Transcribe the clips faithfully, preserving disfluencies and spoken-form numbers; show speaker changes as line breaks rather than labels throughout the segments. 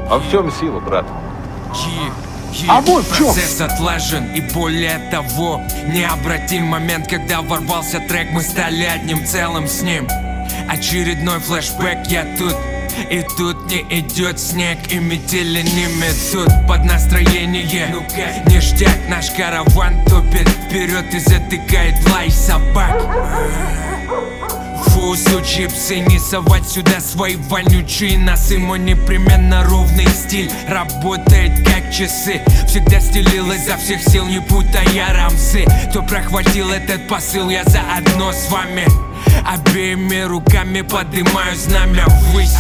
Во всем сила, брат.
А вот в чем?
Процесс отлажен, и более того, необратим момент, когда ворвался трек, мы стали одним целым с ним. Очередной флешбэк, я тут, и тут не идет снег, и метели не метут под настроение. Ну-ка, ништяк, наш караван топит вперед и затыкает лай собак. Фу, сучьи псы, не совать сюда свои вонючие носы. Мой непременно ровный стиль работает как часы. Всегда стелил изо всех сил, не путая рамсы. Кто прохватил этот посыл, я заодно с вами. Обеими руками поднимаю знамя ввысь.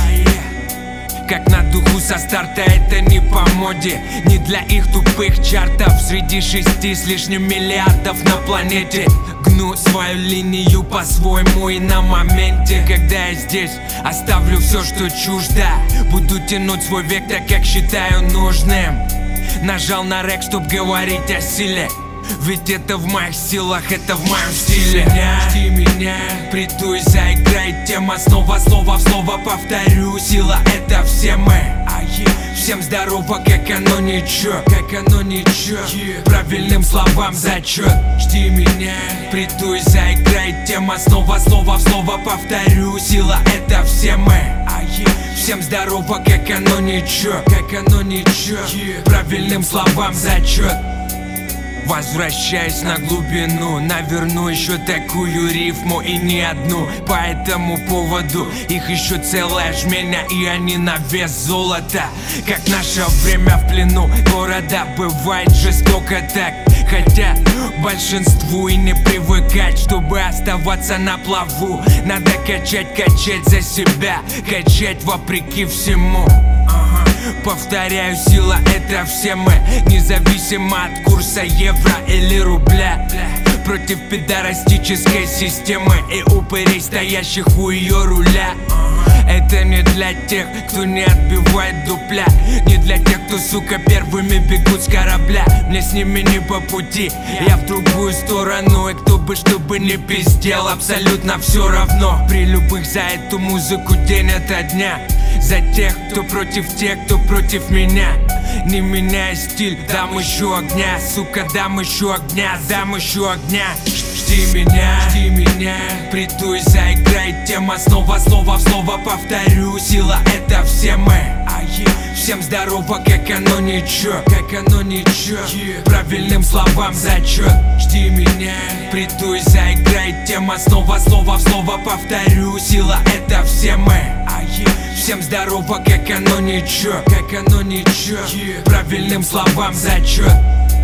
Как на духу со старта, это не по моде, не для их тупых чартов. Среди шести с лишним миллиардов на планете гну свою линию по-своему и на моменте. Когда я здесь, оставлю все, что чуждо. Буду тянуть свой век так, как считаю нужным. Нажал на рек, чтоб говорить о силе. Ведь это в моих силах, это в моем стиле. Жди меня, приду и заиграй тема. Снова слово в слово повторю. Сила — это все мы. Всем здорово, как оно ничего, как оно ничего. Правильным словам зачет. Жди меня, приду и заиграй тема. Снова слово в слово повторю. Сила — это все мы. Всем здорово, как оно ничего, как оно ничего. Правильным словам зачет. Возвращаясь на глубину, наверну еще такую рифму и не одну. По этому поводу их еще целая жменя, и они на вес золота. Как наше время в плену города, бывает жестоко так. Хотя большинству и не привыкать, чтобы оставаться на плаву. Надо качать, качать за себя, качать вопреки всему. Повторяю, сила — это все мы, независимо от курса евро или рубля. Против пидорастической системы и упырей, стоящих у ее руля. Это не для тех, кто не отбивает дупля, не для тех, кто, сука, первыми бегут с корабля. Мне с ними не по пути, я в другую сторону. И кто бы что бы не пиздел, абсолютно все равно. При любых за эту музыку день ото дня. За тех, кто против тех, кто против меня. Не меняя стиль, дам еще огня. Сука, дам еще огня, дам еще огня. Жди меня, жди меня, приду и заиграй тема. Снова слово в слово повторю. Сила — это все мы. Всем здорово, как оно ничего, как оно ничего. Правильным словам зачет. Жди меня, приду и заиграй тема. Снова слово в слово повторю. Сила — это все мы. Всем здорово, как оно ничего, как оно ничего. Правильным словам зачет.